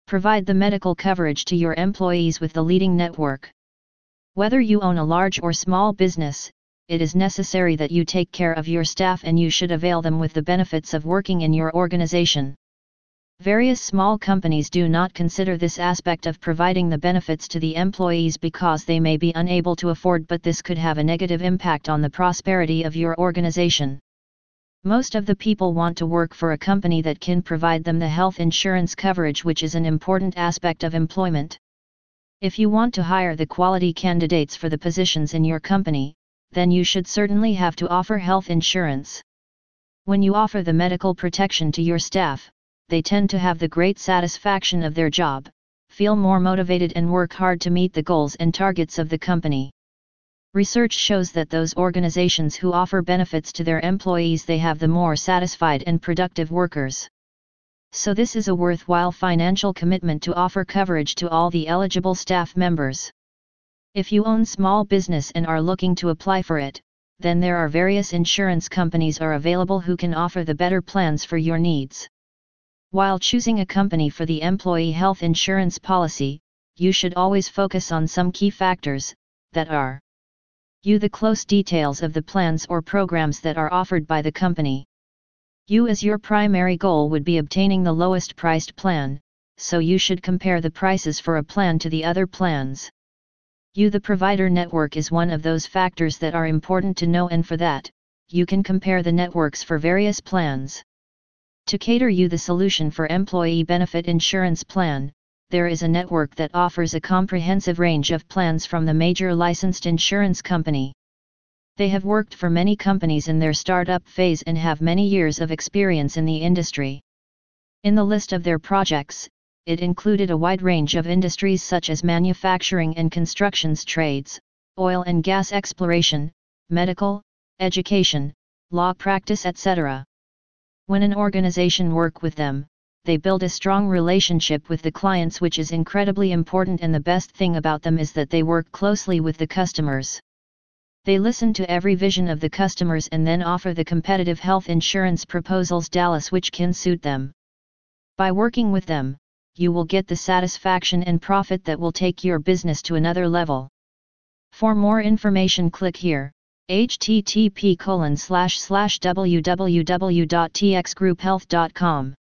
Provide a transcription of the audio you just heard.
Provide the medical coverage to your employees with the leading network. Whether you own a large or small business, it is necessary that you take care of your staff and you should avail them with the benefits of working in your organization. Various small companies do not consider this aspect of providing the benefits to the employees because they may be unable to afford, but this could have a negative impact on the prosperity of your organization. Most of the people want to work for a company that can provide them the health insurance coverage, which is an important aspect of employment. If you want to hire the quality candidates for the positions in your company, then you should certainly have to offer health insurance. When you offer the medical protection to your staff, they tend to have the great satisfaction of their job, feel more motivated and work hard to meet the goals and targets of the company. Research shows that those organizations who offer benefits to their employees, they have the more satisfied and productive workers. So this is a worthwhile financial commitment to offer coverage to all the eligible staff members. If you own small business and are looking to apply for it, then there are various insurance companies are available who can offer the better plans for your needs. While choosing a company for the employee health insurance policy, you should always focus on some key factors, that are: the close details of the plans or programs that are offered by the company. As your primary goal would be obtaining the lowest priced plan, so you should compare the prices for a plan to the other plans. The provider network is one of those factors that are important to know, and for that, you can compare the networks for various plans. To cater the solution for employee benefit insurance plan, there is a network that offers a comprehensive range of plans from the major licensed insurance company. They have worked for many companies in their startup phase and have many years of experience in the industry. In the list of their projects, it included a wide range of industries such as manufacturing and constructions trades, oil and gas exploration, medical, education, law practice, etc. When an organization works with them, they build a strong relationship with the clients, which is incredibly important, and the best thing about them is that they work closely with the customers. They listen to every vision of the customers and then offer the competitive health insurance proposals which can suit them. By working with them, you will get the satisfaction and profit that will take your business to another level. For more information, click here: http://www.txgrouphealth.com.